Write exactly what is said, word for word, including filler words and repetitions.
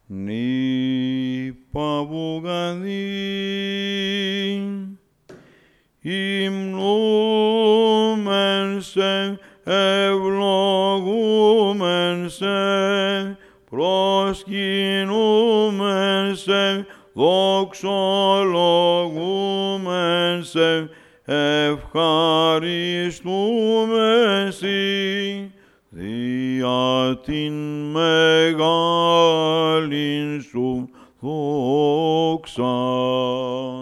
νη παβουγαδίν, υμνούμεν σε, ευλογούμεν σε, προσκυνούμεν σε, δοξολογούμεν σε, ευχαριστούμεν σοι, δια την μεγάλην σου δόξαν.